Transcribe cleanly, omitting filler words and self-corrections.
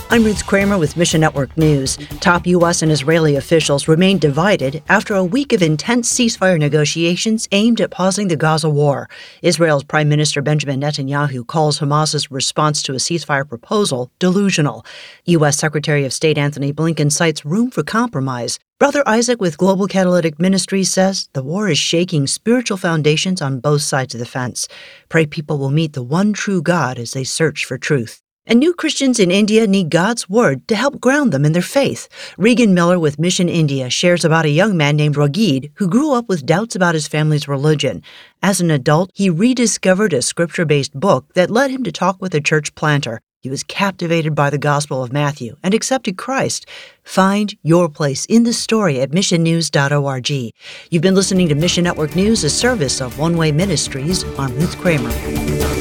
I'm Ruth Kramer with Mission Network News. Top U.S. and Israeli officials remain divided after a week of intense ceasefire negotiations aimed at pausing the Gaza war. Israel's Prime Minister Benjamin Netanyahu calls Hamas's response to a ceasefire proposal delusional. U.S. Secretary of State Antony Blinken cites room for compromise. Brother Isaac with Global Catalytic Ministries says the war is shaking spiritual foundations on both sides of the fence. Pray people will meet the one true God as they search for truth. And new Christians in India need God's word to help ground them in their faith. Regan Miller with Mission India shares about a young man named Ragid who grew up with doubts about his family's religion. As an adult, he rediscovered a scripture-based book that led him to talk with a church planter. He was captivated by the Gospel of Matthew and accepted Christ. Find your place in the story at missionnews.org. You've been listening to Mission Network News, a service of One Way Ministries. I'm Ruth Kramer.